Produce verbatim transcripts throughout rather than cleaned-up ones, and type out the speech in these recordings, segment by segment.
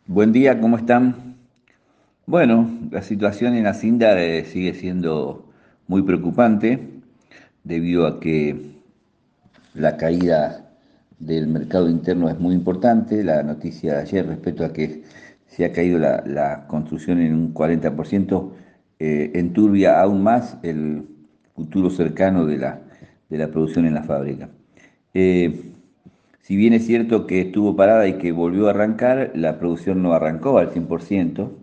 Buen día, ¿cómo están? Bueno, la situación en Hacienda eh, sigue siendo muy preocupante debido a que la caída del mercado interno es muy importante. La noticia de ayer respecto a que se ha caído la, la construcción en un cuarenta por ciento eh, enturbia aún más el futuro cercano de la, de la producción en la fábrica. Eh, si bien es cierto que estuvo parada y que volvió a arrancar, la producción no arrancó al cien por ciento,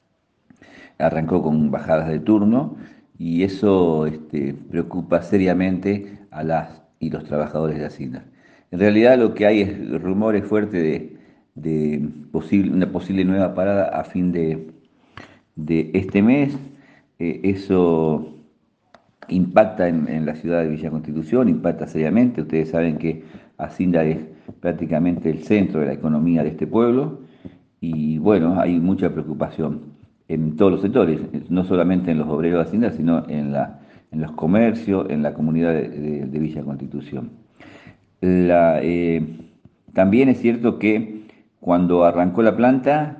arrancó con bajadas de turno y eso este, preocupa seriamente a las y los trabajadores de Hacienda. En realidad lo que hay es rumores fuertes de, de posible, una posible nueva parada a fin de, de este mes. Eh, eso impacta en, en la ciudad de Villa Constitución, impacta seriamente. Ustedes saben que Hacienda es prácticamente el centro de la economía de este pueblo y bueno, hay mucha preocupación en todos los sectores, no solamente en los obreros de Hacienda, sino en, la, en los comercios, en la comunidad de, de- de Villa Constitución. La, eh, También es cierto que cuando arrancó la planta,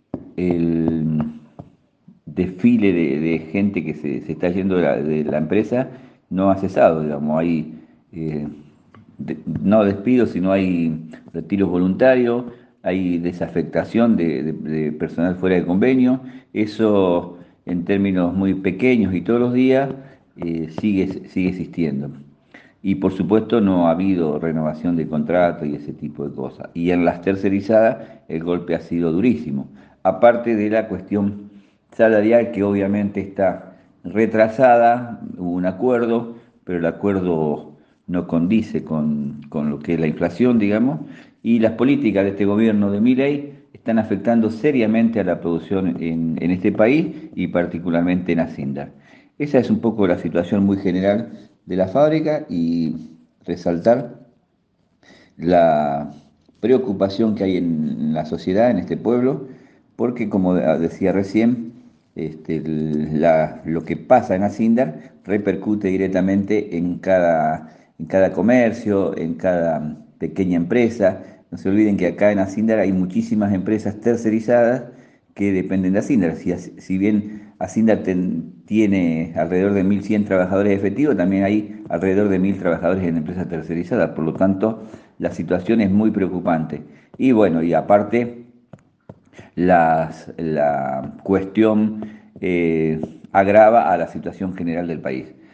el desfile de, de gente que se, se está yendo de la, de la empresa no ha cesado, digamos, hay eh, de- no despidos, sino hay retiros voluntarios, hay desafectación de, de- de personal fuera de convenio, eso en términos muy pequeños y todos los días eh, sigue, sigue existiendo. Y por supuesto no ha habido renovación de contrato y ese tipo de cosas. Y en las tercerizadas el golpe ha sido durísimo. Aparte de la cuestión salarial que obviamente está retrasada, hubo un acuerdo, pero el acuerdo no condice con, con lo que es la inflación, digamos, y las políticas de este gobierno de Milei están afectando seriamente a la producción en, en este país y particularmente en Hacienda. Esa es un poco la situación muy general de la fábrica y resaltar la preocupación que hay en la sociedad, en este pueblo, porque como decía recién, este, la- lo que pasa en Hacienda repercute directamente en cada, en cada comercio, en cada pequeña empresa. No se olviden que acá en Hacienda hay muchísimas empresas tercerizadas que dependen de Hacienda. Si, si bien Hacienda ten- tiene alrededor de mil cien trabajadores efectivos, también hay alrededor de mil trabajadores en empresas tercerizadas. Por lo tanto, la situación es muy preocupante. Y bueno, y aparte, las- la cuestión eh, agrava a la situación general del país.